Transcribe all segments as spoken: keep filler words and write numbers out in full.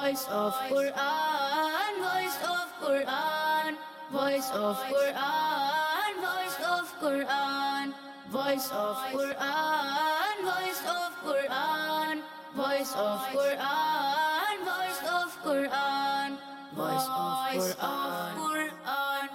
Voice of Quran, Voice of Quran, Voice of Quran, Voice of Quran, Voice of Quran, Voice of Quran, Voice of Quran, Voice of Quran, Voice of Quran.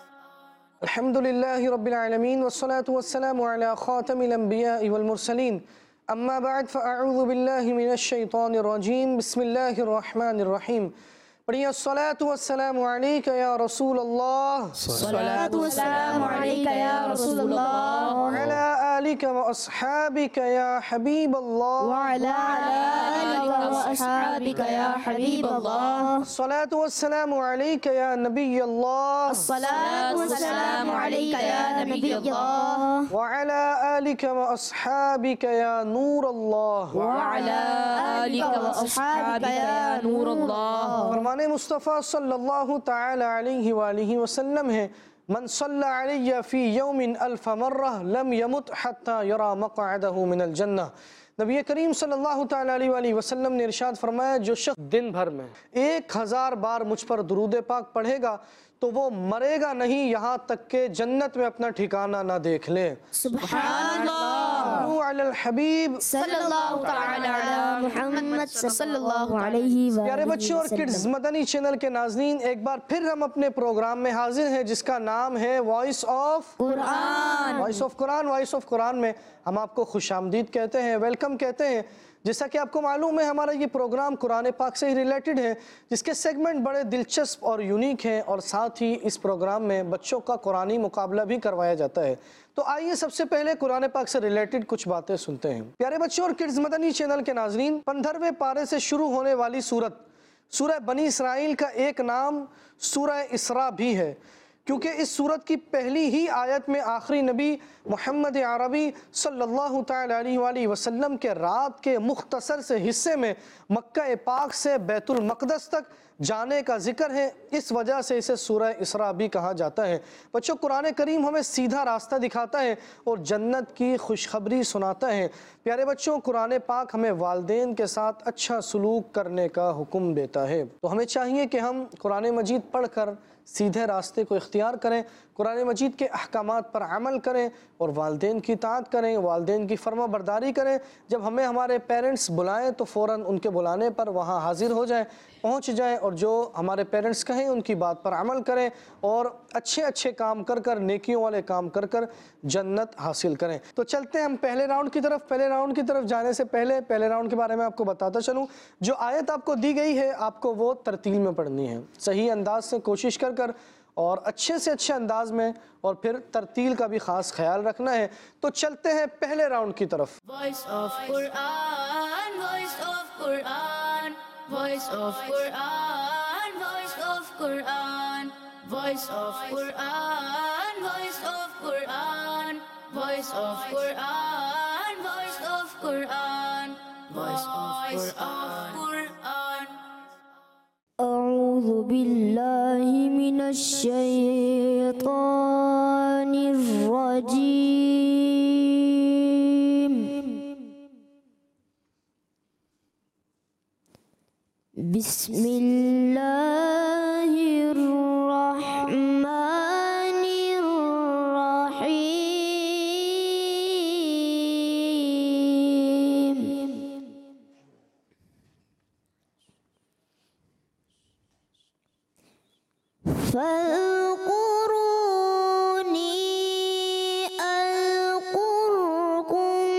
الحمدللہ رب العالمین والصلاة والسلام على خاتم الانبیاء والمرسلین اما بعد فاعوذ باللہ من الشیطان الرجیم بسم اللہ الرحمن الرحیم پڑھیے الصلاة والسلام علیکہ یا رسول اللہ الصلاة والسلام علیکہ یا رسول اللہ وعلى آلک واصحابک یا حبیب اللہ وعلى آلک واصحابک یا حبیب اللہ الصلاة والسلام علیکہ یا نبی اللہ الصلاة والسلام علیکہ یا نبی اللہ وعلى آلک واصحابک یا نور اللہ وعلى آلک واصحابک یا نور اللہ فرمان مصطفیٰ صلی اللہ تعالی علیہ وآلہ وسلم ہے من صلی علی فی یوم الف مرہ لم یمت حتی یرا مقعدہ من الجنہ۔ نبی کریم صلی اللہ تعالی علیہ وآلہ وسلم نے ارشاد فرمایا جو شخص دن بھر میں ایک ہزار بار مجھ پر درود پاک پڑھے گا تو وہ مرے گا نہیں یہاں تک کہ جنت میں اپنا ٹھکانہ نہ دیکھ لے۔ سبحان اللہ علی الحبیب صلی اللہ تعالی علی محمد صلی اللہ علیہ وآلہ پیارے بچوں اور کڈز مدنی چینل کے ناظرین، ایک بار پھر ہم اپنے پروگرام میں حاضر ہیں جس کا نام ہے voice of Quran. Voice of Quran voice of Quran میں ہم آپ کو خوش آمدید کہتے ہیں، ویلکم کہتے ہیں۔ جیسا کہ آپ کو معلوم ہے ہمارا یہ پروگرام قرآن پاک سے ہی ریلیٹڈ ہے، جس کے سیگمنٹ بڑے دلچسپ اور یونیک ہیں، اور ساتھ ہی اس پروگرام میں بچوں کا قرآنی مقابلہ بھی کروایا جاتا ہے۔ تو آئیے سب سے پہلے قرآن پاک سے ریلیٹڈ کچھ باتیں سنتے ہیں۔ پیارے بچوں اور کڈز مدنی چینل کے ناظرین، پندرہویں پارے سے شروع ہونے والی سورت سورہ بنی اسرائیل کا ایک نام سورہ اسراء بھی ہے، کیونکہ اس سورت کی پہلی ہی آیت میں آخری نبی محمد عربی صلی اللہ تعالی علیہ وآلہ وسلم کے رات کے مختصر سے حصے میں مکہ پاک سے بیت المقدس تک جانے کا ذکر ہے، اس وجہ سے اسے سورہ اسراء بھی کہا جاتا ہے۔ بچوں، قرآن کریم ہمیں سیدھا راستہ دکھاتا ہے اور جنت کی خوشخبری سناتا ہے۔ پیارے بچوں، قرآن پاک ہمیں والدین کے ساتھ اچھا سلوک کرنے کا حکم دیتا ہے، تو ہمیں چاہیے کہ ہم قرآن مجید پڑھ کر سیدھے راستے کو اختیار کریں، قرآن مجید کے احکامات پر عمل کریں اور والدین کی اطاعت کریں، والدین کی فرما برداری کریں۔ جب ہمیں ہمارے پیرنٹس بلائیں تو فوراً ان کے بلانے پر وہاں حاضر ہو جائیں، پہنچ جائیں، اور جو ہمارے پیرنٹس کہیں ان کی بات پر عمل کریں اور اچھے اچھے کام کر کر، نیکیوں والے کام کر کر جنت حاصل کریں۔ تو چلتے ہیں ہم پہلے راؤنڈ کی طرف۔ پہلے راؤنڈ کی طرف جانے سے پہلے پہلے راؤنڈ کے بارے میں آپ کو بتاتا چلوں، جو آیت آپ کو دی گئی ہے آپ کو وہ ترتیل میں پڑھنی ہے، صحیح انداز سے کوشش کر کر اور اچھے سے اچھے انداز میں، اور پھر ترتیل کا بھی خاص خیال رکھنا ہے۔ تو چلتے ہیں پہلے راؤنڈ کی طرف۔ Voice of Quran, Voice of Quran, Voice of Quran, Voice of Quran, Voice of Quran, Voice of Quran, Voice of Quran, Voice of Quran, Voice of Quran. اعوذ باللہ من الشیطان الرجیم بسم اللہ الرحمن الرحیم فاذکرونی اذکرکم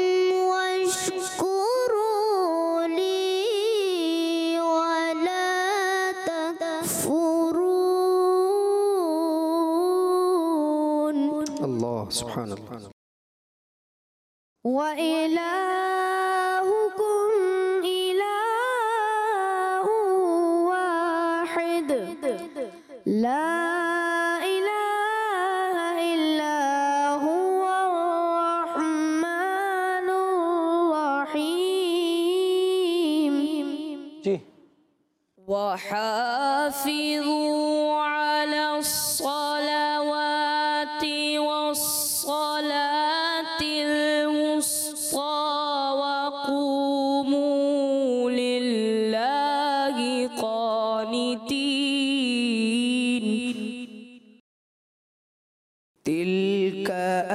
واشکروا لی ولا تکفرون۔ اللہ سبحان اللہ۔ وَإِلَٰهُكُمْ إِلَٰهٌ وَاحِدٌ لَا إِلَٰهَ إِلَّا هُوَ الرَّحْمَٰنُ الرَّحِيمُ۔ جی وحافظوا على الصلوات والصلاة الوسطى وقوموا لله قانتين تلك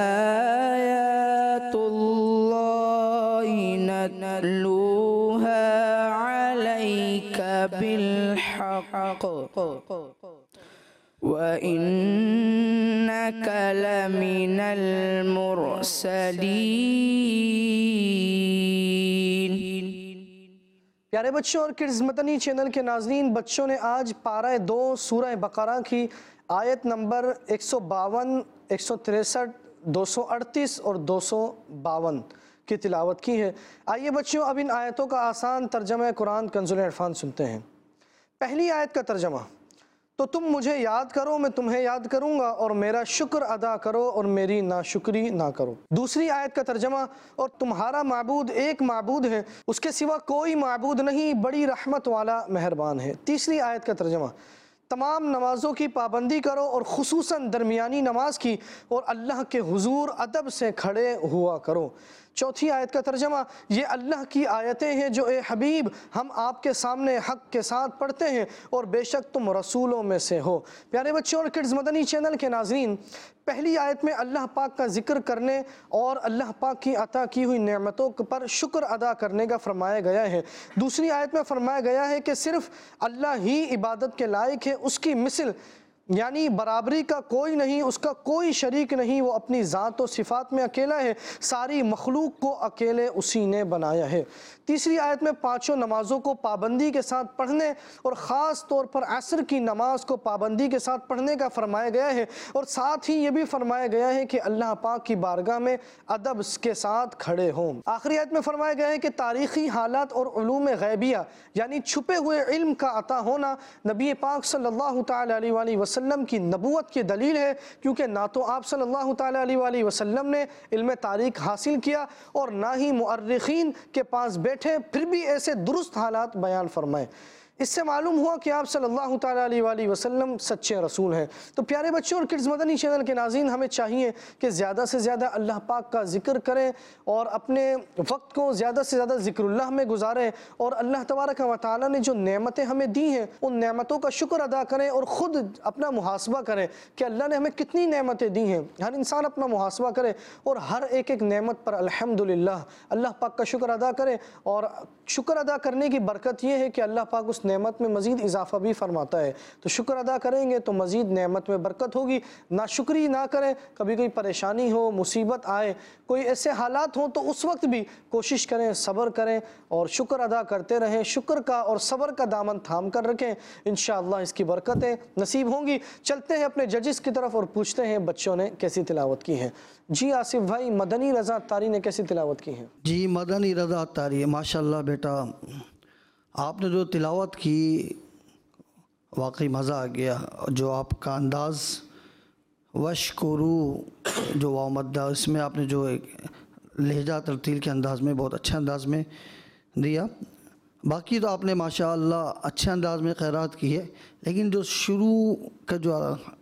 آيات الله نتلوها عليك بالحق وإنك لمن المرسلين۔ پیارے بچوں اور کڈز مدنی چینل کے ناظرین، بچوں نے آج پارہ دو سورہ بقرہ کی آیت نمبر ایک سو باون، ایک سو تریسٹھ، دو سو اڑتیس اور دو سو باون کی تلاوت کی ہے۔ آئیے بچوں اب ان آیتوں کا آسان ترجمہ قرآن کنز العرفان سنتے ہیں۔ پہلی آیت کا ترجمہ: تو تم مجھے یاد کرو، میں تمہیں یاد کروں گا، اور میرا شکر ادا کرو اور میری ناشکری نہ کرو۔ دوسری آیت کا ترجمہ: اور تمہارا معبود ایک معبود ہے، اس کے سوا کوئی معبود نہیں، بڑی رحمت والا مہربان ہے۔ تیسری آیت کا ترجمہ: تمام نمازوں کی پابندی کرو اور خصوصاً درمیانی نماز کی، اور اللہ کے حضور ادب سے کھڑے ہوا کرو۔ چوتھی آیت کا ترجمہ: یہ اللہ کی آیتیں ہیں جو اے حبیب ہم آپ کے سامنے حق کے ساتھ پڑھتے ہیں، اور بے شک تم رسولوں میں سے ہو۔ پیارے بچوں اور کڈز مدنی چینل کے ناظرین، پہلی آیت میں اللہ پاک کا ذکر کرنے اور اللہ پاک کی عطا کی ہوئی نعمتوں پر شکر ادا کرنے کا فرمایا گیا ہے۔ دوسری آیت میں فرمایا گیا ہے کہ صرف اللہ ہی عبادت کے لائق ہے، اس کی مثل یعنی برابری کا کوئی نہیں، اس کا کوئی شریک نہیں، وہ اپنی ذات و صفات میں اکیلا ہے، ساری مخلوق کو اکیلے اسی نے بنایا ہے۔ تیسری آیت میں پانچوں نمازوں کو پابندی کے ساتھ پڑھنے اور خاص طور پر عصر کی نماز کو پابندی کے ساتھ پڑھنے کا فرمایا گیا ہے، اور ساتھ ہی یہ بھی فرمایا گیا ہے کہ اللہ پاک کی بارگاہ میں ادب کے ساتھ کھڑے ہوں۔ آخری آیت میں فرمایا گیا ہے کہ تاریخی حالات اور علوم غیبیہ یعنی چھپے ہوئے علم کا عطا ہونا نبی پاک صلی اللہ تعالیٰ علیہ وآلہ وسلم کی نبوت کی دلیل ہے، کیونکہ نہ تو آپ صلی اللہ تعالیٰ علیہ وآلہ وسلم نے علم تاریخ حاصل کیا اور نہ ہی مؤرخین کے پاس بیٹھے پھر بھی ایسے درست حالات بیان فرمائے۔ اس سے معلوم ہوا کہ آپ صلی اللہ تعالیٰ علیہ وآلہ وسلم سچے رسول ہیں۔ تو پیارے بچوں اور کڈز مدنی چینل کے ناظرین، ہمیں چاہیے کہ زیادہ سے زیادہ اللہ پاک کا ذکر کریں اور اپنے وقت کو زیادہ سے زیادہ ذکر اللہ میں گزاریں، اور اللہ تبارک و تعالیٰ نے جو نعمتیں ہمیں دی ہیں ان نعمتوں کا شکر ادا کریں اور خود اپنا محاسبہ کریں کہ اللہ نے ہمیں کتنی نعمتیں دی ہیں۔ ہر انسان اپنا محاسبہ کرے اور ہر ایک ایک نعمت پر الحمدللہ اللہ پاک کا شکر ادا کرے، اور شکر ادا کرنے کی برکت یہ ہے کہ اللہ پاک اس نعمت میں مزید اضافہ بھی فرماتا ہے۔ تو شکر ادا کریں گے تو مزید نعمت میں برکت ہوگی، ناشکری نہ کریں، کبھی کوئی پریشانی ہو، مصیبت آئے، کوئی ایسے حالات ہوں تو اس وقت بھی کوشش کریں، صبر کریں اور شکر ادا کرتے رہیں، شکر کا اور صبر کا دامن تھام کر رکھیں، انشاءاللہ اس کی برکتیں نصیب ہوں گی۔ چلتے ہیں اپنے ججز کی طرف اور پوچھتے ہیں بچوں نے کیسی تلاوت کی ہے۔ جی آصف بھائی، مدنی رضا اتاری نے کیسی تلاوت کی ہے؟ جی مدنی رضا اتاری، ماشاءاللہ بیٹا آپ نے جو تلاوت کی واقعی مزہ آ گیا، جو آپ کا انداز وشکرو جو واو مدہ، اس میں آپ نے جو ایک لہجہ ترتیل کے انداز میں بہت اچھے انداز میں دیا۔ باقی تو آپ نے ماشاءاللہ اچھے انداز میں قرات کی ہے، لیکن جو شروع کا جو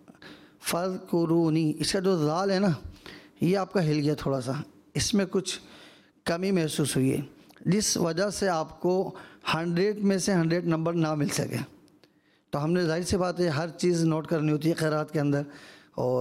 فذکرونی اس کا جو ذال ہے نا، یہ آپ کا ہل گیا تھوڑا سا، اس میں کچھ کمی محسوس ہوئی ہے، جس وجہ سے آپ کو ہنڈریڈ میں سے ہنڈریڈ نمبر نہ مل سکے۔ تو ہم نے ظاہر سی بات ہے ہر چیز نوٹ کرنی ہوتی ہے قرات کے اندر، اور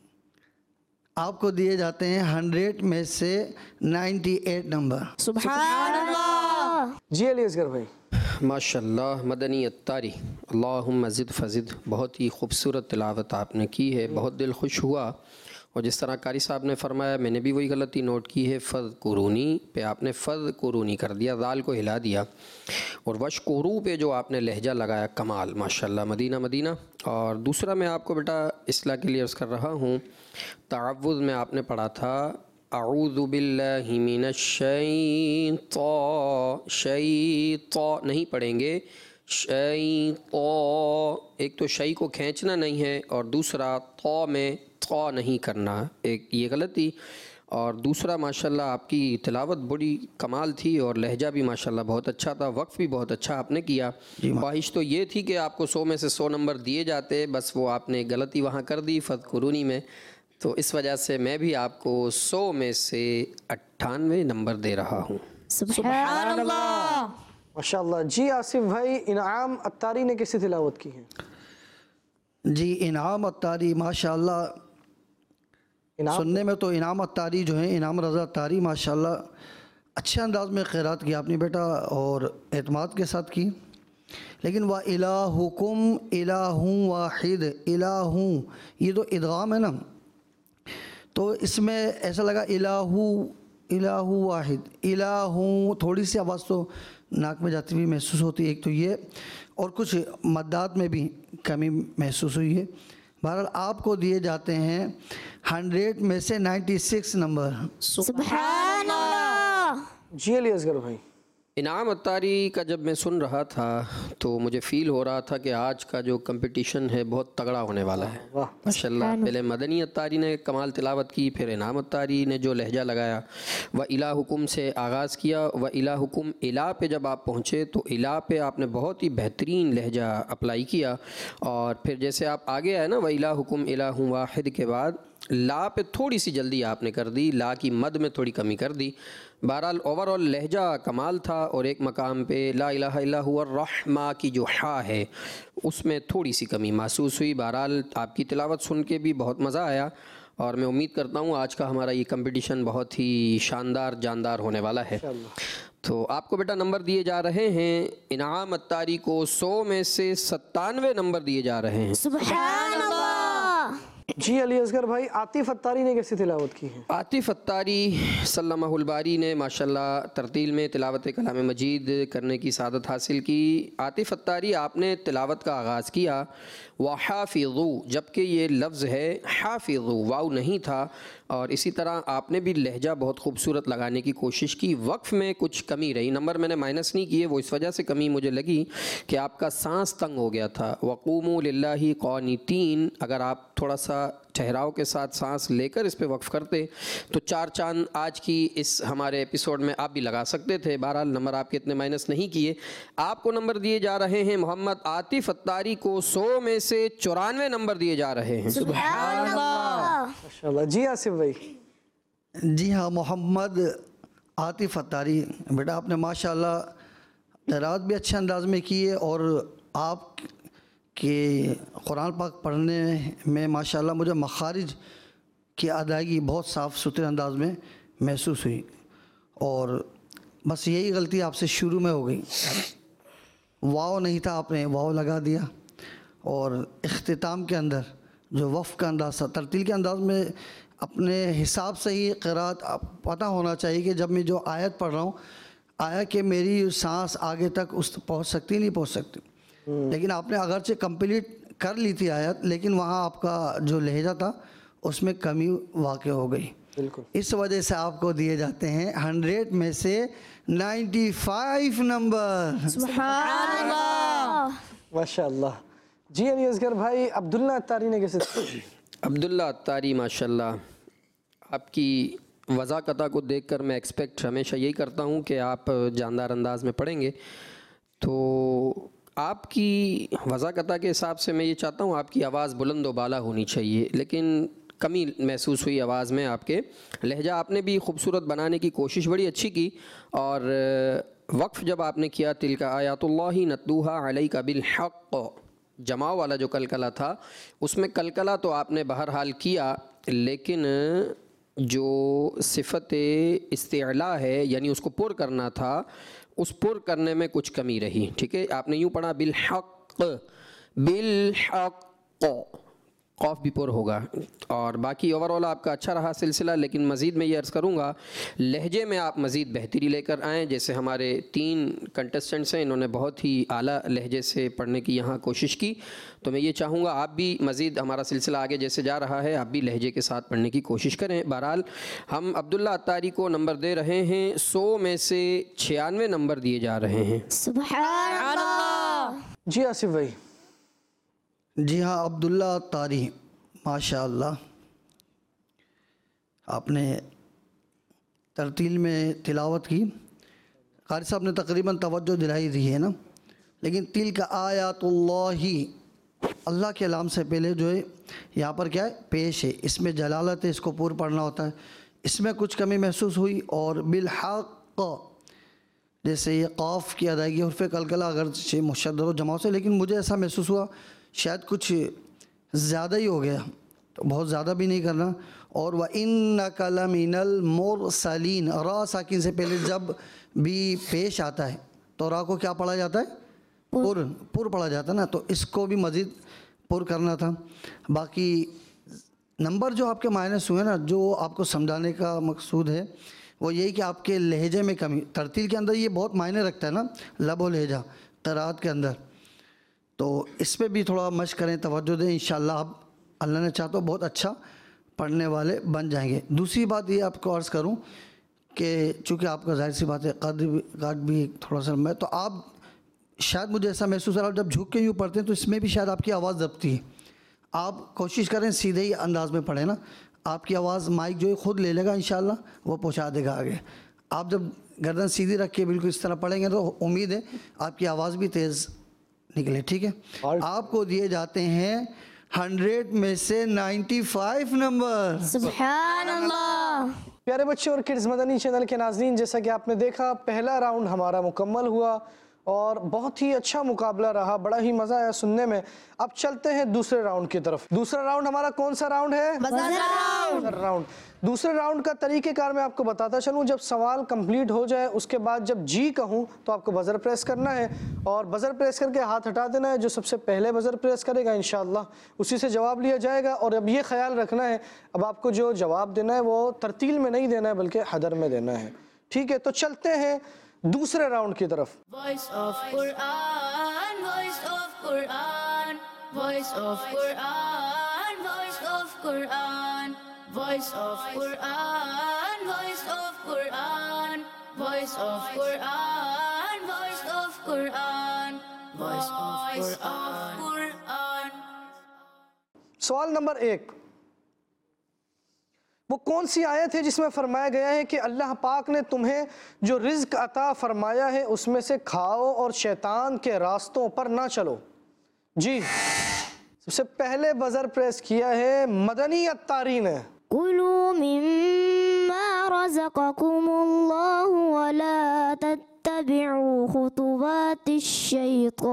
آپ کو دیے جاتے ہیں ہنڈریڈ میں سے نائنٹی ایٹ نمبر۔ سبحان اللہ۔ جی علی اصغر بھائی۔ ماشاءاللہ مدنی اتاری، اللہم زد فزد، بہت ہی خوبصورت تلاوت آپ نے کی ہے، بہت دل خوش ہوا۔ اور جس طرح قاری صاحب نے فرمایا، میں نے بھی وہی غلطی نوٹ کی ہے، فذکرونی پہ آپ نے فذکرونی کر دیا، ذال کو ہلا دیا، اور وشکرو پہ جو آپ نے لہجہ لگایا، کمال ماشاءاللہ، مدینہ مدینہ۔ اور دوسرا میں آپ کو بیٹا اصلاح کے لیے عرض کر رہا ہوں، تعوذ میں آپ نے پڑھا تھا اعوذ باللہ من الشیطان، شیطان نہیں پڑھیں گے، شیطان، ایک تو شئی کو کھینچنا نہیں ہے، اور دوسرا طا میں طا نہیں کرنا، ایک یہ غلطی۔ اور دوسرا ماشاءاللہ آپ کی تلاوت بڑی کمال تھی، اور لہجہ بھی ماشاءاللہ بہت اچھا تھا، وقف بھی بہت اچھا آپ نے کیا۔ خواہش تو یہ تھی کہ آپ کو سو میں سے سو نمبر دیے جاتے، بس وہ آپ نے غلطی وہاں کر دی فذکرونی میں، تو اس وجہ سے میں بھی آپ کو سو میں سے اٹھانوے نمبر دے رہا ہوں۔ سبحان اللہ۔ माशाअल्लाह। जी आसिफ भाई, इनाम अत्तारी ने कैसी तिलावत की है? जी इनाम अत्तारी माशाअल्लाह, इनाम सुनने में तो इनाम अत्तारी जो है, इनाम रज़ा अत्तारी माशाअल्लाह अच्छे अंदाज में क़िरात की आपने बेटा और एतमाद के साथ की। लेकिन व इलाहुकुम इलाहुं वाहिद, इलाहुं ये तो इदगाम है ना, तो इसमें ऐसा लगा इलाहू इलाहू वाहिद, इलाहुं थोड़ी सी आवाज़ तो नाक में जाती हुई महसूस होती है, एक तो ये, और कुछ मद्दात में भी कमी महसूस हुई है। बहरहाल आपको दिए जाते हैं हंड्रेड में से नाइन्टी सिक्स नंबर। सुभान अल्लाह। जी अली असगर भाई, इनाम अत्तारी का जब मैं सुन रहा था तो मुझे फ़ील हो रहा था कि आज का जो कंपटीशन है बहुत तगड़ा होने वाला है। वाह माशाल्लाह, पहले मदनी अत्तारी ने कमाल तिलावत की, फिर इनाम अत्तारी ने जो लहजा लगाया, व इला हुकुम से आगाज़ किया, व इला हुकुम इला पे जब आप पहुँचे तो इला पे आपने बहुत ही बेहतरीन लहजा अप्लाई किया, और फिर जैसे आप आगे आए ना, व इला हुकुम इला हूँ वाहिद के बाद ला पे थोड़ी सी जल्दी आपने कर दी, ला की मद में थोड़ी कमी कर दी। बहरहाल ओवरऑल लहजा कमाल था, और एक मकाम पे ला इलाहा इल्ला हुवा रहमा की जो हा है उसमें थोड़ी सी कमी महसूस हुई। बहरहाल आपकी तिलावत सुन के भी बहुत मज़ा आया, और मैं उम्मीद करता हूँ आज का हमारा ये कंपटीशन बहुत ही शानदार जानदार होने वाला है। तो आपको बेटा नंबर दिए जा रहे हैं, इनाम अत्तारी को सौ में से सत्तानवे नंबर दिए जा रहे हैं। सुभान अल्लाह। जी अली असगर भाई, आतिफ अत्तारी ने कैसी तिलावत की है? आतिफ अत्तारी सल्लल्लाहुल बारी ने माशाल्लाह तरतील में तिलावत कलाम मजीद करने की सादत हासिल की। आतिफ अत्तारी आपने तिलावत का आगाज़ किया व हाफिज़ू, जबकि ये लफ्ज़ है हाफिज़ू, वाव नहीं था, और इसी तरह आपने भी लहजा बहुत खूबसूरत लगाने की कोशिश की। वक्फ़ में कुछ कमी रही, नंबर मैंने माइनस नहीं किए, वो इस वजह से कमी मुझे लगी कि आपका सांस तंग हो गया था। वक़ूमू लिल्लाहि क़ानितीन, अगर आप थोड़ा सा ठहराव के साथ सांस लेकर इस पे वक्फ़ करते तो चार चांद आज की इस हमारे एपिसोड में आप भी लगा सकते थे। बहरहाल नंबर आपके इतने माइनस नहीं किए। आपको नंबर दिए जा रहे हैं, मोहम्मद आतिफ अत्तारी को सौ में से चौरानवे नंबर दिए जा रहे हैं। सुभान अल्लाह। माशाअल्लाह। जी आसिफ भाई, जी हाँ, मोहम्मद आतिफ अत्तारी बेटा आपने माशाल्लाह क़िरात भी अच्छे अंदाज में की है, और आप कि कुरान पाक पढ़ने में माशाल्लाह मुझे मखारिज की अदायगी बहुत साफ़ सुथरे अंदाज में महसूस हुई, और बस यही गलती आपसे शुरू में हो गई, वाव नहीं था आपने वाव लगा दिया, और इख्तिताम के अंदर जो वफ़ का अंदाज़ था, तरतील के अंदाज में अपने हिसाब से ही क़िरात पता होना चाहिए कि जब मैं जो आयत पढ़ रहा हूँ, आया कि मेरी सांस आगे तक उस पहुँच सकती नहीं पहुँच सकती, लेकिन आपने अगरचे कंप्लीट कर ली थी आयत, लेकिन वहाँ आपका जो लहजा था उसमें कमी वाक़ हो गई। बिल्कुल, इस वजह से आपको दिए जाते हैं हंड्रेड में से नाइन्टी फाइव नंबर। सुभान अल्लाह। माशाअल्लाह। जी अली असगर भाई, अब्दुल्ला अत्तारी ने कैसे? अब्दुल्ला अत्तारी माशाल्लाह, आपकी वज़ाक़ता को देखकर मैं एक्सपेक्ट हमेशा यही करता हूँ कि आप जानदार अंदाज में पढ़ेंगे, तो आपकी वज़ाक़ता के हिसाब से मैं ये चाहता हूँ आपकी आवाज़ बुलंद व बाला होनी चाहिए, लेकिन कमी महसूस हुई आवाज़ में आपके। लहजा आपने भी खूबसूरत बनाने की कोशिश बड़ी अच्छी की, और वक्फ़ जब आपने किया तिलका आयातुल्लाहि नतलूहा अलैका बिल हक़, जमाव वाला जो कलकला था उसमें कलकला तो आपने बहरहाल किया, लेकिन जो सिफ़त इस्तिअला है यानी उसको पुर करना था, उस पुर करने में कुछ कमी रही। ठीक है, आपने यूँ पढ़ा बिल हक़, बिल हक़, क़ाफ भी पुर होगा, और बाकी ओवरऑल आपका अच्छा रहा सिलसिला। लेकिन मज़ीद मैं ये अर्ज़ करूँगा, लहजे में आप मज़ीद बेहतरी लेकर आएँ। जैसे हमारे तीन कंटेस्टेंट्स हैं, इन्होंने बहुत ही आला लहजे से पढ़ने की यहाँ कोशिश की, तो मैं ये चाहूँगा आप भी मज़ीद, हमारा सिलसिला आगे जैसे जा रहा है, आप भी लहजे के साथ पढ़ने की कोशिश करें। बहरहाल हम अब्दुल्ला अत्तारी को नंबर दे रहे हैं, सौ में से छियानवे नंबर दिए जा रहे हैं। सुभान अल्लाह। जी आसिफ भाई, जी हाँ, अब्दुल्ला अत्तारी माशाअल्लाह आपने तरतील में तिलावत की, क़ारी साहब ने तकरीबन तवज्जो दिलाई दी है ना, लेकिन तिल का आयातुल्लाही, अल्लाह के नाम से पहले जो है यहाँ पर क्या है, पेश है, इसमें जलालत है, इसको पूरा पढ़ना होता है, इसमें कुछ कमी महसूस हुई। और बिल हक़, جیسے یہ قاف کی ادائیگی حرف قلقلہ اگرچہ مشدد و جماعت سے، لیکن مجھے ایسا محسوس ہوا شاید کچھ زیادہ ہی ہو گیا، تو بہت زیادہ بھی نہیں کرنا. اور وَإِنَّكَ لَمِنَ الْمُرْسَلِينَ، را ساکن سے پہلے جب بھی پیش آتا ہے تو را کو کیا پڑھا جاتا ہے؟ پر پر پڑھا جاتا ہے نا، تو اس کو بھی مزید پر کرنا تھا. باقی نمبر جو آپ کے مائنس ہوئے نا، جو آپ کو سمجھانے کا مقصود ہے وہ یہی کہ آپ کے لہجے میں کمی. ترتیل کے اندر یہ بہت معنی رکھتا ہے نا، لب و لہجہ قرات کے اندر، تو اس پہ بھی تھوڑا مشق کریں، توجہ دیں. انشاءاللہ آپ اللہ نے چاہا تو بہت اچھا پڑھنے والے بن جائیں گے. دوسری بات یہ آپ کو عرض کروں کہ چونکہ آپ کا ظاہر سی بات ہے قد قد بھی تھوڑا سا میں، تو آپ شاید مجھے ایسا محسوس ہو رہا ہے جب جھک کے یوں پڑھتے ہیں تو اس میں بھی شاید آپ کی آواز دبتی ہے. آپ کوشش کریں سیدھے ہی انداز میں پڑھیں نا، آپ کی آواز مائک جو ہے خود لے لے گا انشاءاللہ، وہ پہنچا دے گا آگے. آپ جب گردن سیدھی رکھ کے بالکل اس طرح پڑھیں گے تو امید ہے آپ کی آواز بھی تیز نکلے. ٹھیک ہے، آپ کو دیے جاتے ہیں ہنڈریڈ میں سے نائنٹی فائیو نمبر. سبحان اللہ. پیارے بچے اور کڈز مدنی چینل کے ناظرین، جیسا کہ آپ نے دیکھا پہلا راؤنڈ ہمارا مکمل ہوا اور بہت ہی اچھا مقابلہ رہا، بڑا ہی مزہ آیا سننے میں. اب چلتے ہیں دوسرے راؤنڈ کی طرف. دوسرا راؤنڈ ہمارا کون سا راؤنڈ ہے؟ Buzzer round. دوسرے راؤنڈ کا طریقہ کار میں آپ کو بتاتا چلوں. جب سوال کمپلیٹ ہو جائے اس کے بعد جب جی کہوں تو آپ کو بزر پریس کرنا ہے، اور بزر پریس کر کے ہاتھ ہٹا دینا ہے. جو سب سے پہلے بزر پریس کرے گا انشاءاللہ اسی سے جواب لیا جائے گا. اور اب یہ خیال رکھنا ہے اب آپ کو جو جواب دینا ہے وہ ترتیل میں نہیں دینا ہے بلکہ حدر میں دینا ہے. ٹھیک ہے، تو چلتے ہیں دوسرے راؤنڈ کی طرف. Voice of Quran, voice of Quran, voice of Quran, voice of Quran, voice of Quran, voice of Quran, voice of Quran, voice of Quran, voice of Quran. سوال نمبر ایک، وہ کون سی آیت ہے جس میں فرمایا گیا ہے کہ اللہ پاک نے تمہیں جو رزق عطا فرمایا ہے اس میں سے کھاؤ اور شیطان کے راستوں پر نہ چلو؟ جی، سب سے پہلے بزر پریس کیا ہے مدنی اتاری نے. کلوا مما رزقکم اللہ ولا تتبعوا خطوات الشیطان.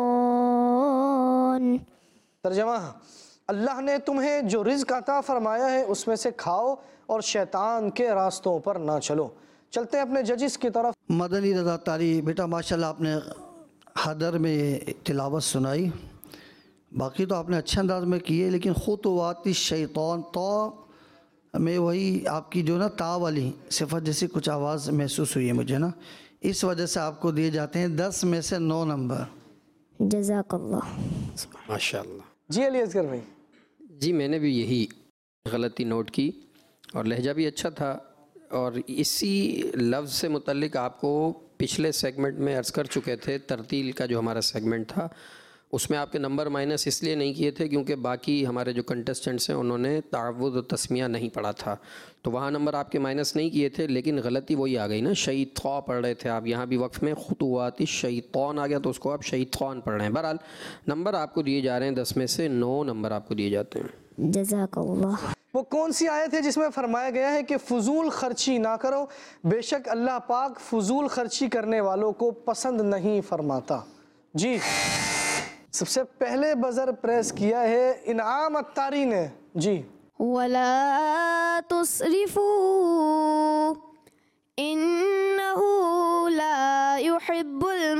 ترجمہ، اللہ نے تمہیں جو رزق عطا فرمایا ہے اس میں سے کھاؤ اور شیطان کے راستوں پر نہ چلو. چلتے ہیں اپنے ججز کی طرف. مدنی رضا تاری بیٹا ماشاءاللہ آپ نے حدر میں تلاوت سنائی، باقی تو آپ نے اچھے انداز میں کی ہے، لیکن خطوات الشیطان تو میں وہی آپ کی جو نا تا والی صفت جیسی کچھ آواز محسوس ہوئی ہے مجھے نا، اس وجہ سے آپ کو دیے جاتے ہیں دس میں سے نو نمبر. جزاک اللہ. ماشاءاللہ. جی علی اصغر بھائی. جی میں نے بھی یہی غلطی نوٹ کی اور لہجہ بھی اچھا تھا، اور اسی لفظ سے متعلق آپ کو پچھلے سیگمنٹ میں عرض کر چکے تھے. ترتیل کا جو ہمارا سیگمنٹ تھا اس میں آپ کے نمبر مائنس اس لیے نہیں کیے تھے کیونکہ باقی ہمارے جو کنٹسٹنٹس ہیں انہوں نے تعوذ و تسمیہ نہیں پڑھا تھا، تو وہاں نمبر آپ کے مائنس نہیں کیے تھے. لیکن غلطی وہی آ گئی نا، شیطان پڑھ رہے تھے آپ، یہاں بھی وقف میں خطوات الشیطان آ گیا تو اس کو آپ شیطان پڑھ رہے ہیں. بہرحال نمبر آپ کو دیے جا رہے ہیں دس میں سے نو نمبر آپ کو دیے جاتے ہیں. جزاک اللہ. وہ کون سی آیت ہے جس میں فرمایا گیا ہے کہ فضول خرچی نہ کرو، بے شک اللہ پاک فضول خرچی کرنے والوں کو پسند نہیں فرماتا؟ جی، سب سے پہلے بزر پریس کیا ہے انعام اتاری نے. جی. ولا تسرفوا انه لا يحب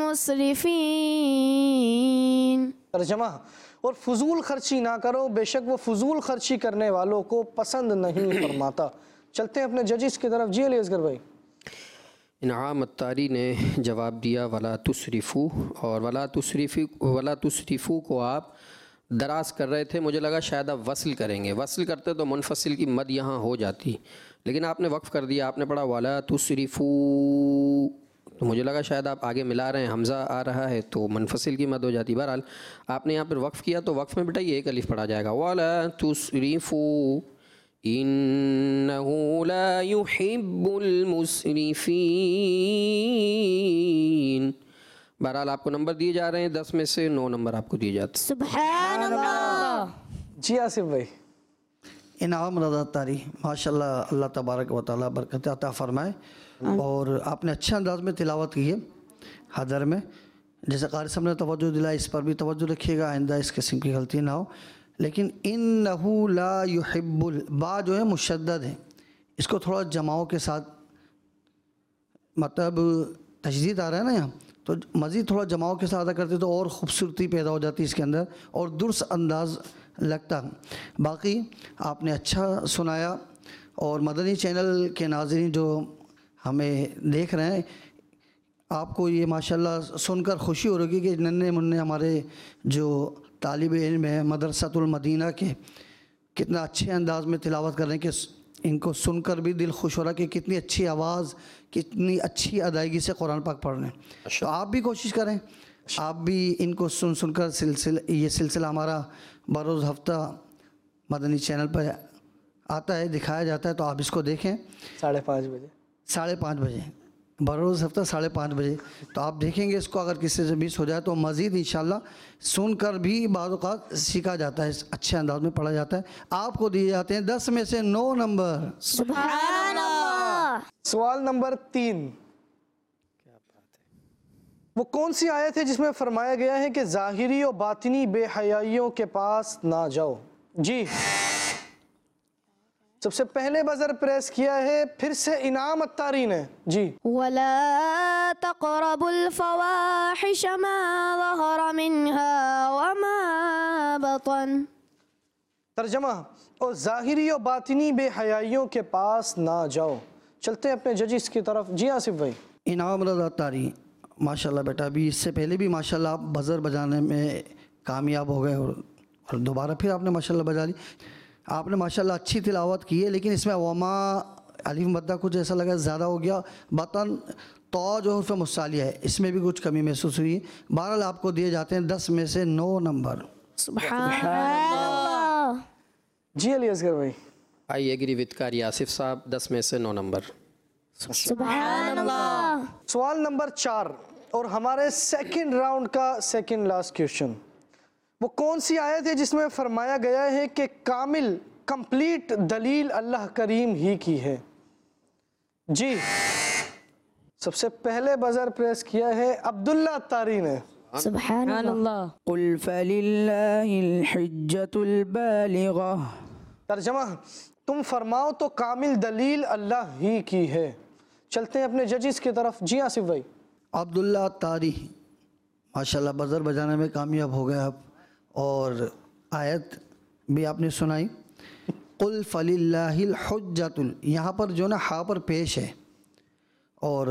المسرفين. ترجمہ، اور فضول خرچی نہ کرو، بے شک وہ فضول خرچی کرنے والوں کو پسند نہیں فرماتا. چلتے ہیں اپنے ججز کی طرف. جی علی اصغر بھائی. انعام اتاری نے جواب دیا ولا تسرفو، اور ولا تسرفی ولا تسرفو کو آپ دراز کر رہے تھے، مجھے لگا شاید آپ وصل کریں گے، وصل کرتے تو منفصل کی مد یہاں ہو جاتی، لیکن آپ نے وقف کر دیا، آپ نے پڑھا ولا تسرفو، تو مجھے لگا شاید آپ آگے ملا رہے ہیں، حمزہ آ رہا ہے تو منفصل کی مد ہو جاتی. بہرحال آپ نے یہاں پر وقف کیا تو وقف میں بیٹا یہ ایک الف پڑھا جائے گا ولا تسرفو انہ لا یحب المسرفین. بہرحال آپ کو نمبر دیے جا رہے ہیں دس میں سے نو نمبر آپ کو دیے جاتے ہیں. سبحان اللہ. جی آصف بھائی. انعام رضا تاری ماشاءاللہ اللہ تبارک و تعالیٰ برکت عطا فرمائے، اور آپ نے اچھے انداز میں تلاوت کی ہے. حضر میں. جیسے قاری صاحب نے توجہ دلائی اس پر بھی توجہ رکھیے گا، آئندہ اس قسم کی غلطی نہ ہو. لیکن انہ لا یحب ال با جو ہے مشدد ہے، اس کو تھوڑا جماؤں کے ساتھ مطلب تشدید آ رہا ہے نا یہاں، تو مزید تھوڑا جماؤں کے ساتھ ادا کرتے تو اور خوبصورتی پیدا ہو جاتی اس کے اندر اور درست انداز لگتا. باقی آپ نے اچھا سنایا. اور مدنی چینل کے ناظرین جو ہمیں دیکھ رہے ہیں، آپ کو یہ ماشاءاللہ سن کر خوشی ہو رہی ہے کہ ننھے منھے ہمارے جو طالب علم ہیں مدرسۃ المدینہ کے کتنا اچھے انداز میں تلاوت کر رہے ہیں کہ ان کو سن کر بھی دل خوش ہو رہا ہے کہ کتنی اچھی آواز، کتنی اچھی ادائیگی سے قرآن پاک پڑھ رہے ہیں. تو آپ بھی کوشش کریں، آپ بھی ان کو سن سن کر سلسلہ یہ سلسلہ ہمارا بروز ہفتہ مدنی چینل پر آتا ہے، دکھایا جاتا ہے، تو آپ اس کو دیکھیں ساڑھے پانچ بجے ساڑھے پانچ بجے بروز ہفتہ ساڑھے پانچ بجے. تو آپ دیکھیں گے اس کو، اگر کسی سے مس ہو جائے تو مزید انشاءاللہ سن کر بھی بعض اوقات سیکھا جاتا ہے، اچھے انداز میں پڑھا جاتا ہے. آپ کو دیے جاتے ہیں دس میں سے نو نمبر. سبحان اللہ. سوال نمبر تین، وہ کون سی آیت ہے جس میں فرمایا گیا ہے کہ ظاہری و باطنی بے حیائیوں کے پاس نہ جاؤ؟ جی سب سے پہلے بزر پریس کیا ہے، پھر سے انعام اتاری نے. جی ولا تقربوا الفواحش ما ظهر منها وما بطن. ترجمہ، اور ظاہری و باطنی بے حیائیوں کے پاس نہ جاؤ. چلتے ہیں اپنے ججز کی طرف. جی آصف بھائی. انعام رضا تاری، ماشاءاللہ بیٹا، ابھی اس سے پہلے بھی ماشاءاللہ آپ بزر بجانے میں کامیاب ہو گئے اور اور دوبارہ پھر آپ نے ماشاءاللہ بجا لی. آپ نے ماشاءاللہ اچھی تلاوت کی ہے، لیکن اس میں وما الف مدہ کچھ ایسا لگا زیادہ ہو گیا. بطن تو جو حرف مصالیہ ہے اس میں بھی کچھ کمی محسوس ہوئی. بہرحال آپ کو دیے جاتے ہیں دس میں سے نو نمبر. سبحان اللہ. جی علی اصغر بھائی. آئی ایگری وتھ قاری آصف صاحب، دس میں سے نو نمبر. سبحان اللہ. سوال نمبر چار اور ہمارے سیکنڈ راؤنڈ کا سیکنڈ لاسٹ کویشچن، وہ کون سی آیت ہے جس میں فرمایا گیا ہے کہ کامل کمپلیٹ دلیل اللہ کریم ہی کی ہے؟ جی سب سے پہلے بزر پریس کیا ہے عبداللہ اتاری نے. سبحان اللہ. قل فللہ الحجۃ البالغہ. ترجمہ، تم فرماؤ تو کامل دلیل اللہ ہی کی ہے. چلتے ہیں اپنے ججز کی طرف. جی آصف بھائی. عبداللہ تاری ماشاءاللہ بزر بجانے میں کامیاب ہو گئے آپ، اور آیت بھی آپ نے سنائی. قل فللہ الحجۃ، یہاں پر جو نا ہا پر پیش ہے اور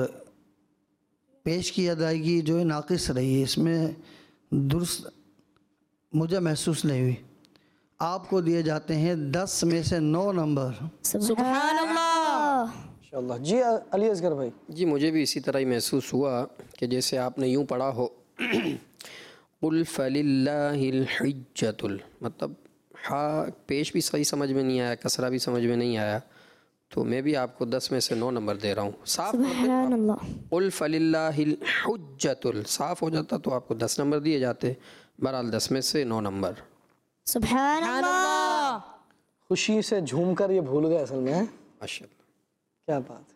پیش کی ادائیگی جو ہے ناقص رہی ہے، اس میں درست مجھے محسوس نہیں ہوئی. آپ کو دیے جاتے ہیں دس میں سے نو نمبر. سبحان اللہ. انشاءاللہ. جی علی اصغر بھائی. جی مجھے بھی اسی طرح ہی محسوس ہوا کہ جیسے آپ نے یوں پڑھا ہو قل فللہ الحجۃ ال، مطلب ہاں پیش بھی صحیح سمجھ میں نہیں آیا، کسرہ بھی سمجھ میں نہیں آیا، تو میں بھی آپ کو دس میں سے نو نمبر دے رہا ہوں. صاف سبحان اللہ. قل فللہ الحجۃ ال صاف ہو جاتا تو آپ کو دس نمبر دیے جاتے. بہرحال دس میں سے نو نمبر. سبحان اللہ. خوشی سے جھوم کر یہ بھول گئے اصل میں. ماشاء اللہ. کیا بات.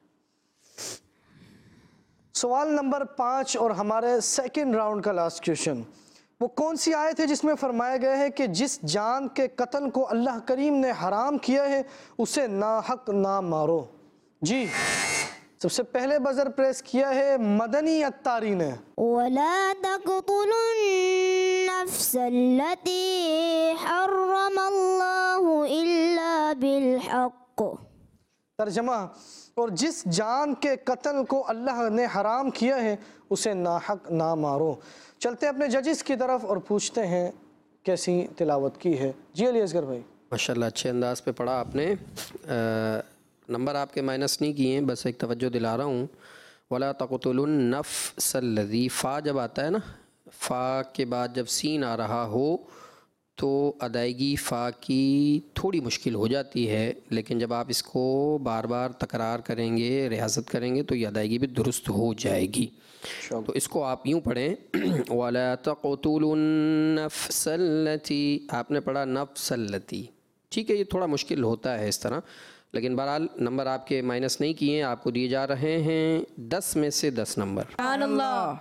سوال نمبر پانچ اور ہمارے سیکنڈ راؤنڈ کا لاسٹ کویشچن، وہ کون سی آیت ہے جس میں فرمایا گیا ہے کہ جس جان کے قتل کو اللہ کریم نے حرام کیا ہے اسے ناحق نہ مارو؟ جی سب سے پہلے بزر پریس کیا ہے مدنی اتاری نے. ولا تقتلوا النفس التي حرم الله إلا بالحق. ترجمہ، اور جس جان کے قتل کو اللہ نے حرام کیا ہے اسے ناحق نہ مارو. چلتے ہیں اپنے ججز کی طرف اور پوچھتے ہیں کیسی تلاوت کی ہے. جی علی اصغر بھائی. ماشاءاللہ اچھے انداز پہ پڑھا آپ نے. نمبر آپ کے مائنس نہیں کیے ہیں، بس ایک توجہ دلا رہا ہوں. ولا تقتلوا النفس الذی، فا جب آتا ہے نا، فا کے بعد جب سین آ رہا ہو تو ادائیگی فا کی تھوڑی مشکل ہو جاتی ہے، لیکن جب آپ اس کو بار بار تکرار کریں گے، ریاضت کریں گے تو یہ ادائیگی بھی درست ہو جائے گی. تو اس کو آپ یوں پڑھیں وَلَا تَقْتُلُوا النَّفْسَ الَّتِي، آپ نے پڑھا نفس التی. ٹھیک ہے، یہ تھوڑا مشکل ہوتا ہے اس طرح، لیکن بہرحال نمبر آپ کے مائنس نہیں کیے ہیں، آپ کو دیے جا رہے ہیں دس میں سے دس نمبر. سبحان اللہ.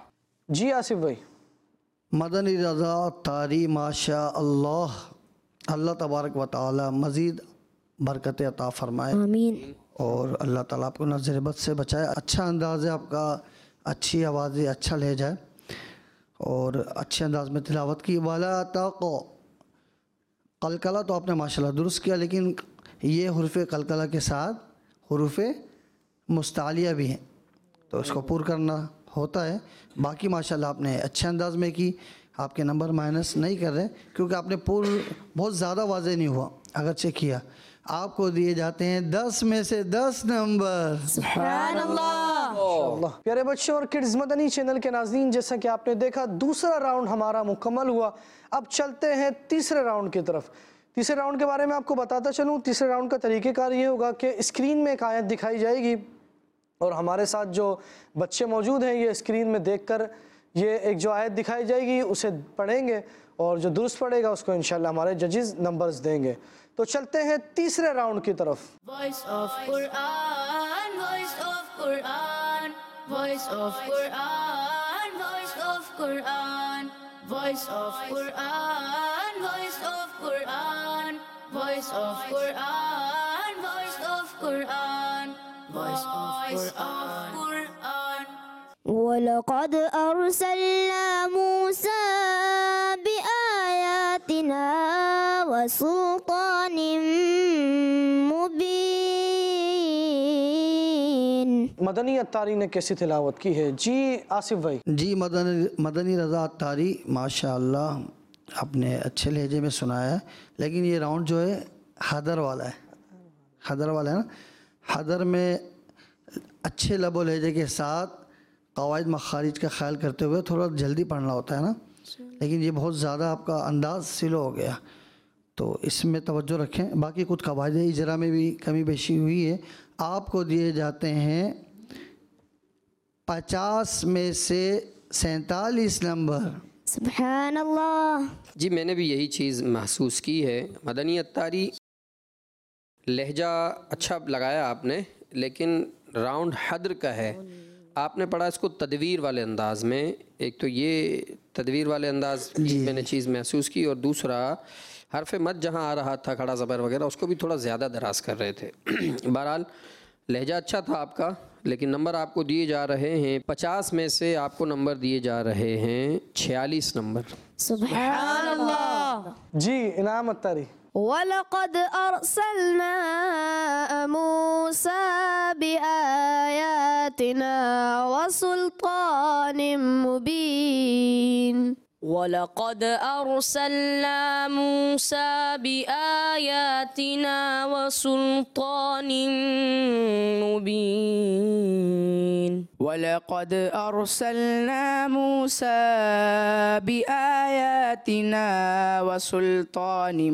جی آصف بھائی. مدنی رضا طاری ماشاء اللہ، اللہ تبارک و تعالی مزید برکت عطا فرمائے آمین. اور اللہ تعالیٰ آپ کو نظر بد سے بچائے. اچھا انداز ہے آپ کا، اچھی آواز ہے، اچھا لہجہ ہے اور اچھے انداز میں تلاوت کی. والا تقو قلقلہ تو آپ نے ماشاءاللہ درست کیا، لیکن یہ حروف قلقلہ کے ساتھ حروف مستعلیہ بھی ہیں تو اس کو پر کرنا ہوتا ہے. باقی ماشاءاللہ آپ نے اچھے انداز میں کی، آپ کے نمبر مائنس نہیں کر رہے کیونکہ آپ نے پر بہت زیادہ واضح نہیں ہوا اگرچہ کیا. آپ کو دیے جاتے ہیں دس میں سے دس نمبر. سبحان اللہ. اللہ. پیارے بچوں اور کڈز مدنی چینل کے ناظرین، جیسا کہ آپ نے دیکھا دوسرا راؤنڈ ہمارا مکمل ہوا. اب چلتے ہیں تیسرے راؤنڈ کی طرف. تیسرے راؤنڈ کے بارے میں آپ کو بتاتا چلوں. تیسرے راؤنڈ کا طریقہ کار یہ ہوگا کہ اسکرین میں ایک آیت دکھائی جائے گی اور ہمارے ساتھ جو بچے موجود ہیں یہ اسکرین میں دیکھ کر یہ ایک جو آیت دکھائی جائے گی اسے پڑھیں گے اور جو درست پڑھے گا اس کو انشاءاللہ ہمارے ججز نمبرز دیں گے. تو چلتے ہیں تیسرے راؤنڈ کی طرف. Voice of Quran, voice of Quran, voice of Quran, voice of Quran, voice of Quran, voice of Quran, voice of Quran, voice of Quran, voice of Quran. وَلَقَدْ أَرْسَلْنَا مُوسَى بِآيَاتِنَا وَسُلْطَانٍ مُبِينٍ. مدنی اتاری نے کیسی تلاوت کی ہے؟ جی آصف بھائی. جی مدنی مدنی رضا طاری ماشاء اللہ آپ نے اچھے لہجے میں سنایا ہے، لیکن یہ راؤنڈ جو ہے حدر والا ہے. حدر والا ہے نا. حدر میں اچھے لب و لہجے کے ساتھ قواعد مخارج کا خیال کرتے ہوئے تھوڑا جلدی پڑھنا ہوتا ہے نا، لیکن یہ بہت زیادہ آپ کا انداز سلو ہو گیا تو اس میں توجہ رکھیں. باقی کچھ قواعد اجرا میں بھی کمی بیشی ہوئی ہے. آپ کو دیے جاتے ہیں پچاس میں سے سینتالیس نمبر. سبحان اللہ. جی میں نے بھی یہی چیز محسوس کی ہے. مدنی اتاری لہجہ اچھا لگایا آپ نے، لیکن راؤنڈ حدر کا ہے. آپ نے پڑھا اس کو تدویر والے انداز میں. ایک تو یہ تدویر والے انداز کی میں نے چیز محسوس کی، اور دوسرا حرف مد جہاں آ رہا تھا کھڑا زبر وغیرہ اس کو بھی تھوڑا زیادہ دراز کر رہے تھے. بہرحال لہجہ اچھا تھا آپ کا، لیکن نمبر آپ کو دیے جا رہے ہیں پچاس میں سے آپ کو نمبر دیے جا رہے ہیں چھیالیس نمبر. سبحان اللہ. جی انعام اتاری. وَلَقَدْ أَرْسَلْنَا مُوسَى بِآيَاتِنَا وَسُلْطَانٍ مُبِينٍ. وَلَقَدْ أَرْسَلْنَا مُوسَى بِآيَاتِنَا وَسُلْطَانٍ مُبِينٍ. وَلَقَدْ أَرْسَلْنَا مُوسَى بِآيَاتِنَا وَسُلْطَانٍ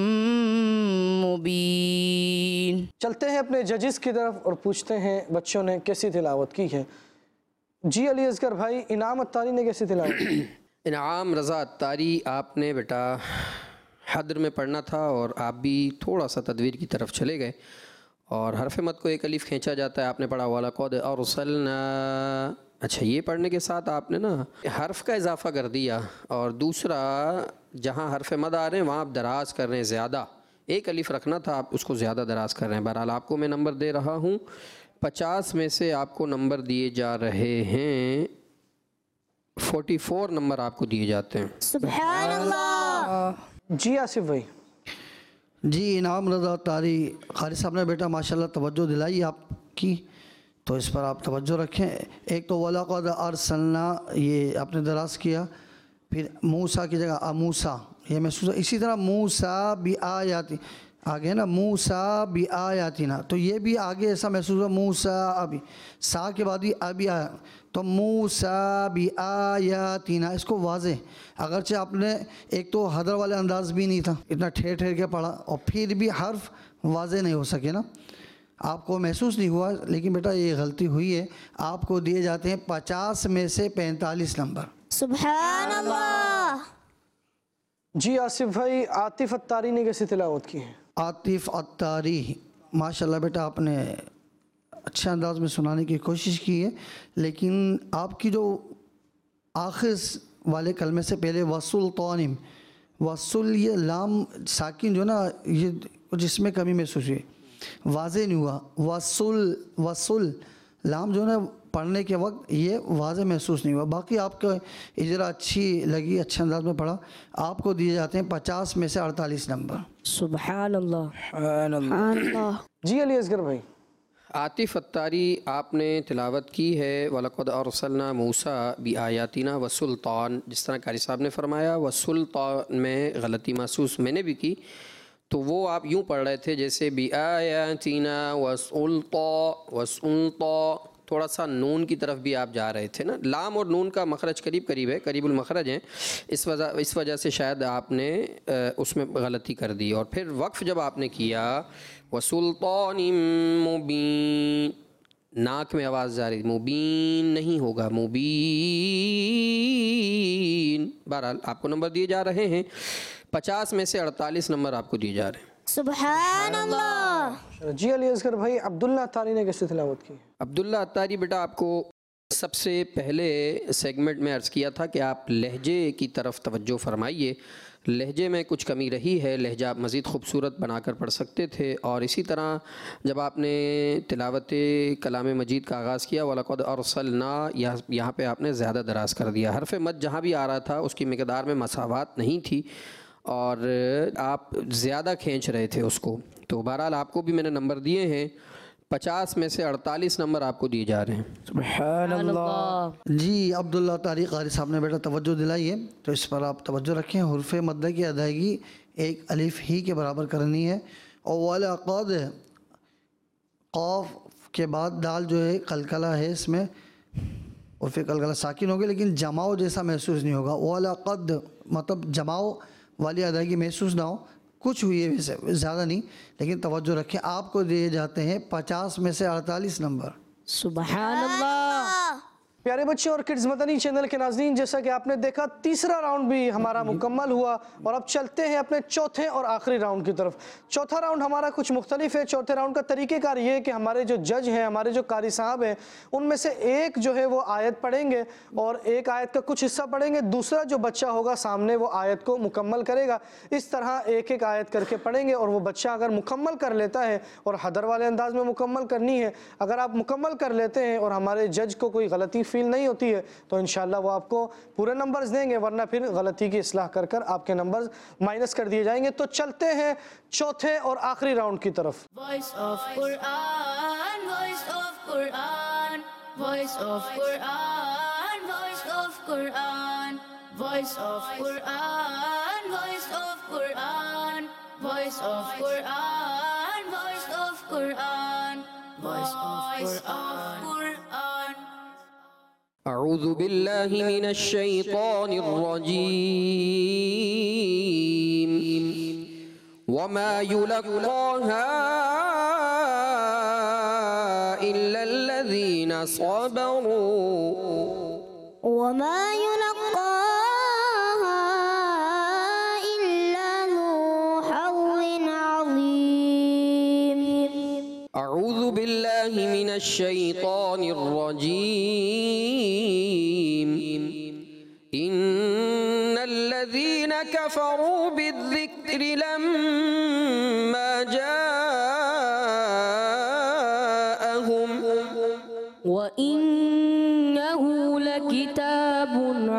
مُبِينٍ. چلتے ہیں اپنے ججز کی طرف اور پوچھتے ہیں بچوں نے کیسی تلاوت کی ہے. جی علی اصغر بھائی، انعام اتاری نے کیسی تلاوت کی؟ انعام رضا اتاری آپ نے بیٹا حدر میں پڑھنا تھا اور آپ بھی تھوڑا سا تدویر کی طرف چلے گئے اور حرف مد کو ایک الف کھینچا جاتا ہے. آپ نے پڑھا وَلَقَدْ أَرْسَلْنَا. اچھا یہ پڑھنے کے ساتھ آپ نے نا حرف کا اضافہ کر دیا، اور دوسرا جہاں حرف مد آ رہے ہیں وہاں آپ دراز کر رہے ہیں زیادہ. ایک الف رکھنا تھا، آپ اس کو زیادہ دراز کر رہے ہیں. بہرحال آپ کو میں نمبر دے رہا ہوں پچاس میں سے آپ کو نمبر دیے جا رہے ہیں فورٹی فور نمبر آپ کو دیے جاتے ہیں. سبحان اللہ. جی آصف بھائی. جی انعام رضا طاری قاری صاحب نے بیٹا ماشاءاللہ توجہ دلائی آپ کی، تو اس پر آپ توجہ رکھیں. ایک تو وَلَقَدْ أَرْسَلْنَا یہ آپ نے دراز کیا، پھر موسیٰ کی جگہ موسیٰ یہ محسوس. اسی طرح موسیٰ بِآیاتِ آگے نا موسیٰ بِآیاتِنا، تو یہ بھی آگے ایسا محسوس ہوا موسیٰ ابھی سا کے بعد ہی ابھی آیا تو موسیٰ بِآیاتِنا. اس کو واضح اگرچہ آپ نے ایک تو حدر والے انداز بھی نہیں تھا، اتنا ٹھہر ٹھہر کے پڑھا اور پھر بھی حرف واضح نہیں ہو سکے نا، آپ کو محسوس نہیں ہوا. لیکن بیٹا یہ غلطی ہوئی ہے. آپ کو دیے جاتے ہیں پچاس میں سے پینتالیس نمبر. سبحان اللہ. جی آصف بھائی، عاطف اتاری نے کیسی تلاوت کی ہے؟ عاطف اتاری ماشاءاللہ بیٹا آپ نے اچھے انداز میں سنانے کی کوشش کی ہے، لیکن آپ کی جو آخر والے کلمے سے پہلے وسلطان، وصل یہ لام ساکن جو نا یہ کچھ اس میں کمی محسوس ہوئی، واضح نہیں ہوا، وصل وصل لام جو نا پڑھنے کے وقت یہ واضح محسوس نہیں ہوا۔ باقی آپ کا اجرا اچھی لگی، اچھے انداز میں پڑھا۔ آپ کو دیے جاتے ہیں پچاس میں سے اڑتالیس نمبر۔ سبحان اللہ۔ سبحان اللہ۔ سبحان اللہ۔ جی علی اصغر بھائی، عاطف اتاری آپ نے تلاوت کی ہے وَلَقَدْ أَرْسَلْنَا مُوسَىٰ بِآيَاتِنَا وَسُلْطَان، جس طرح قاری صاحب نے فرمایا وسلطان میں غلطی محسوس میں نے بھی کی، تو وہ آپ یوں پڑھ رہے تھے جیسے بِآيَاتِنَا وَسُلْطَا وَسُلْطَا، تھوڑا سا نون کی طرف بھی آپ جا رہے تھے نا، لام اور نون کا مخرج قریب قریب ہے، قریب المخرج ہیں، اس وجہ اس وجہ سے شاید آپ نے اس میں غلطی کر دی۔ اور پھر وقف جب آپ نے کیا وسلطان مبین، ناک میں آواز جا رہی، مبین نہیں ہوگا، مبین۔ بہرحال آپ کو نمبر دیے جا رہے ہیں، پچاس میں سے اڑتالیس نمبر آپ کو دیے جا رہے ہیں۔ سبحان اللہ۔ جی علی اصغر بھائی، عبداللہ اتاری نے کیسے تلاوت کی؟ عبداللہ اتاری بیٹا، آپ کو سب سے پہلے سیگمنٹ میں عرض کیا تھا کہ آپ لہجے کی طرف توجہ فرمائیے، لہجے میں کچھ کمی رہی ہے، لہجہ آپ مزید خوبصورت بنا کر پڑھ سکتے تھے۔ اور اسی طرح جب آپ نے تلاوت کلام مجید کا آغاز کیا وَلَقَدْ أَرْسَلْنَا، یہاں پہ آپ نے زیادہ دراز کر دیا، حرف مد جہاں بھی آ رہا تھا اس کی مقدار میں مساوات نہیں تھی اور آپ زیادہ کھینچ رہے تھے اس کو، تو بہرحال آپ کو بھی میں نے نمبر دیے ہیں، پچاس میں سے اڑتالیس نمبر آپ کو دیے جا رہے ہیں۔ سبحان اللہ۔ جی عبداللہ طارق قاری صاحب نے بیٹا توجہ دلائی ہے، تو اس پر آپ توجہ رکھیں۔ حرف مدہ کی ادائیگی ایک الف ہی کے برابر کرنی ہے، اور وَلَقَدْ قاف کے بعد دال جو ہے قلقلہ ہے، اس میں حرف قلقلہ ساکن ہوگی لیکن جماؤ جیسا محسوس نہیں ہوگا۔ وَلَقَدْ مطلب جماؤ والی ادائیگی محسوس نہ ہو، کچھ ہوئی ہے ویسے زیادہ نہیں، لیکن توجہ رکھیں۔ آپ کو دیے جاتے ہیں پچاس میں سے اڑتالیس نمبر۔ سبحان اللہ۔ پیارے بچے اور کڈز مدنی چینل کے ناظرین، جیسا کہ آپ نے دیکھا تیسرا راؤنڈ بھی ہمارا مکمل ہوا، اور اب چلتے ہیں اپنے چوتھے اور آخری راؤنڈ کی طرف۔ چوتھا راؤنڈ ہمارا کچھ مختلف ہے۔ چوتھے راؤنڈ کا طریقہ کار یہ ہے کہ ہمارے جو جج ہیں، ہمارے جو قاری صاحب ہیں، ان میں سے ایک جو ہے وہ آیت پڑھیں گے اور ایک آیت کا کچھ حصہ پڑھیں گے، دوسرا جو بچہ ہوگا سامنے وہ آیت کو مکمل کرے گا۔ اس طرح ایک ایک آیت کر کے پڑھیں گے، اور وہ بچہ اگر مکمل کر لیتا ہے، اور حدر والے انداز میں مکمل کرنی ہے، اگر آپ مکمل کر لیتے ہیں اور ہمارے جج کو کوئی غلطی فیل نہیں ہوتی ہے تو انشاءاللہ وہ آپ کو پورے نمبرز دیں گے، ورنہ پھر غلطی کی اصلاح کر کر آپ کے نمبرز مائنس کر دیے جائیں گے۔ تو چلتے ہیں چوتھے اور آخری راؤنڈ کی طرف۔ Voice of Quran, voice of Quran, voice of Quran, voice of Quran, voice of Quran, voice of Quran, voice of Quran, voice of Quran, voice of Quran. اعوذ باللہ من الشیطان الرجیم وما يلقاها الا الذین صبروا وما يلقاها إلا ذو حظ عظيم۔ اعوذ باللہ من الشیطان الرجیم ان الذین کفروا بالذکر لما جاءهم وَإِنَّهُ لَكِتَابٌ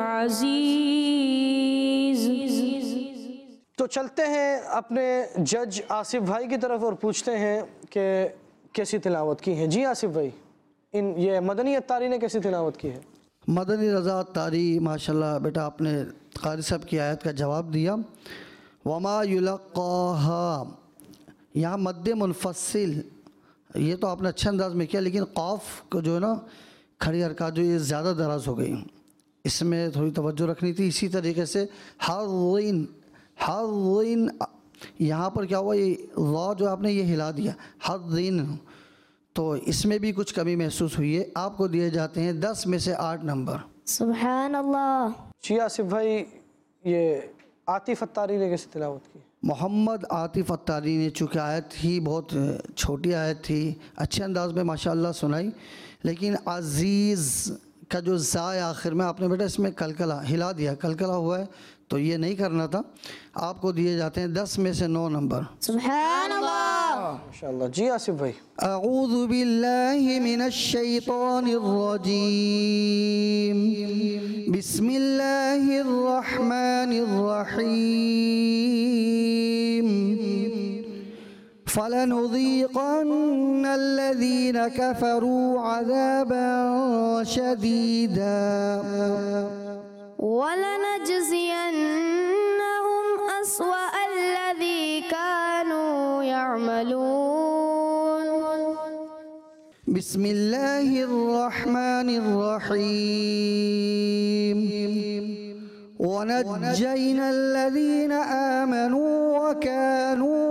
عَزِيزٌ۔ تو چلتے ہیں اپنے جج آصف بھائی کی طرف اور پوچھتے ہیں کہ کیسی تلاوت کی ہے۔ جی آصف بھائی، ان یہ مدنی اتاری نے کیسی تلاوت کی ہے؟ مدنی رضا اتاری ماشاءاللہ بیٹا آپ نے قاری صاحب کی آیت کا جواب دیا۔ وما یلقاها، یہاں مد منفصل، یہ تو آپ نے اچھے انداز میں کیا، لیکن قاف کو جو ہے نا کھڑی حرکات جو یہ زیادہ دراز ہو گئی، اس میں تھوڑی توجہ رکھنی تھی۔ اسی طریقے سے حظین، حظین، یہاں پر کیا ہوا، یہ ضا جو آپ نے یہ ہلا دیا، حظین، تو اس میں بھی کچھ کمی محسوس ہوئی ہے۔ آپ کو دیے جاتے ہیں دس میں سے آٹھ نمبر۔ سبحان اللہ۔ جی آصف بھائی، یہ عاطف اتاری نے کیسی تلاوت کی؟ محمد عاطف اتاری نے چونکہ آیت ہی بہت چھوٹی آیت تھی، اچھے انداز میں ماشاءاللہ سنائی، لیکن عزیز کا جو زا ہے آخر میں، آپ نے بیٹا اس میں کلکلا ہلا دیا، کلکلا ہوا ہے تو یہ نہیں کرنا تھا. آپ کو دیے جاتے ہیں دس میں سے نو نمبر. سبحان اللہ. ماشاءاللہ. جی آصف بھائی. اعوذ باللہ من الشیطان الرجیم، بسم اللہ الرحمن الرحیم. فَلَنُذِيقَنَّ الَّذِينَ كَفَرُوا عَذَابًا شَدِيدًا وَلَنَجْزِيَنَّهُمْ أَسْوَأَ الَّذِي كَانُوا يَعْمَلُونَ. بسم اللہ الرحمن الرحیم. وَنَجَّيْنَا الَّذِينَ آمَنُوا وَكَانُوا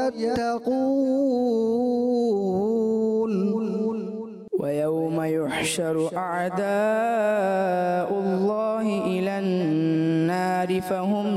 يَتَّقُونَ. ويوم يحشر أعداء الله إلى النار فهم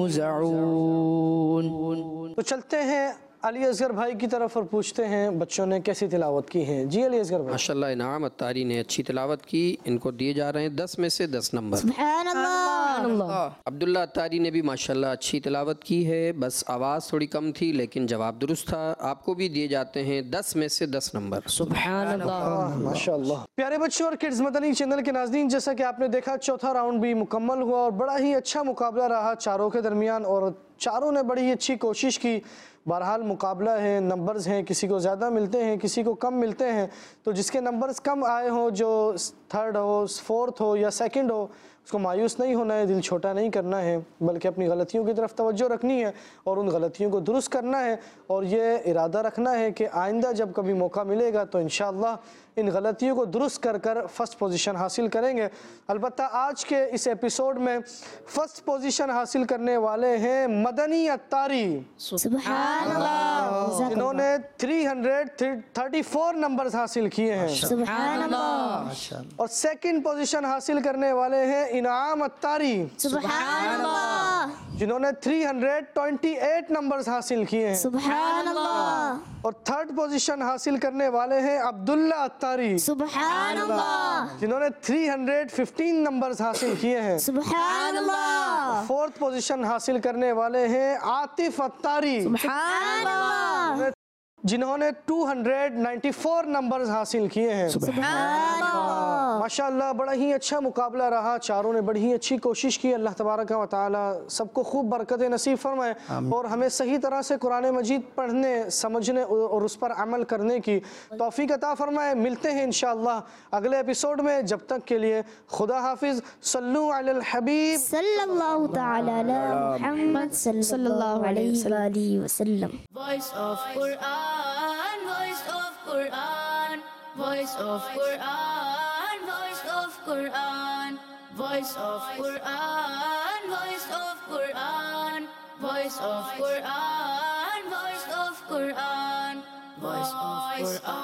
يوزعون. تو چلتے ہیں علی اصغر بھائی کی طرف اور پوچھتے ہیں بچوں نے کیسی تلاوت کی ہے. جی علی اصغر بھائی. ماشاءاللہ انعام اتاری نے اچھی تلاوت کی، ان کو دیے جا رہے ہیں دس میں سے دس نمبر. سبحان اللہ. عبداللہ اتاری نے بھی ماشاءاللہ اچھی تلاوت کی ہے، بس آواز تھوڑی کم تھی لیکن جواب درست تھا. آپ کو بھی دیے جاتے ہیں دس میں سے دس نمبر. سبحان اللہ. ماشاءاللہ. پیارے بچوں اور کڈز مدنی چینل کے ناظرین، جیسا کہ آپ نے دیکھا چوتھا راؤنڈ بھی مکمل ہوا اور بڑا ہی اچھا مقابلہ رہا چاروں کے درمیان، اور چاروں نے بڑی اچھی کوشش کی. بہرحال مقابلہ ہے، نمبرز ہیں، کسی کو زیادہ ملتے ہیں کسی کو کم ملتے ہیں، تو جس کے نمبرز کم آئے ہوں، جو تھرڈ ہو، فورتھ ہو یا سیکنڈ ہو، اس کو مایوس نہیں ہونا ہے، دل چھوٹا نہیں کرنا ہے، بلکہ اپنی غلطیوں کی طرف توجہ رکھنی ہے اور ان غلطیوں کو درست کرنا ہے، اور یہ ارادہ رکھنا ہے کہ آئندہ جب کبھی موقع ملے گا تو انشاءاللہ ان غلطیوں کو درست کر کر فرسٹ پوزیشن حاصل کریں گے. البتہ آج کے اس ایپیسوڈ میں فرسٹ پوزیشن حاصل کرنے والے ہیں مدنی اتاری، سبحان اللہ. جنہوں نے three hundred thirty four numbers حاصل کیے ہیں. سبحان اللہ. اور سیکنڈ پوزیشن حاصل کرنے والے ہیں انعام اتاری، سبحان اللہ. جنہوں نے three hundred twenty eight numbers حاصل کیے ہیں. سبحان اللہ. اور تھرڈ پوزیشن حاصل کرنے والے ہیں عبداللہ اتاری، سبحان اللہ. جنہوں نے تھری ہنڈریڈ ففٹین نمبرز حاصل کیے ہیں. سبحان اللہ. فورتھ پوزیشن حاصل کرنے والے ہیں عاطف اتاری، سبحان اللہ. جنہوں نے two hundred ninety four numbers حاصل کیے ہیں. سبحان اللہ. ماشاءاللہ بڑا ہی اچھا مقابلہ رہا، چاروں نے بڑی ہی اچھی کوشش کی. اللہ تبارک و تعالی سب کو خوب برکت نصیب فرمائے اور ہمیں صحیح طرح سے قرآن مجید پڑھنے، سمجھنے اور اس پر عمل کرنے کی توفیق عطا فرمائے. ملتے ہیں انشاءاللہ اگلے ایپیسوڈ میں، جب تک کے لیے خدا حافظ. صلو علی الحبیب صلی اللہ تعالی علی محمد صلی اللہ علیہ وآلہ وسلم. Voice of Quran, voice of Quran, voice of Quran, voice of Quran, voice of Quran, voice of Quran, voice of Quran, voice of Quran, voice of Quran.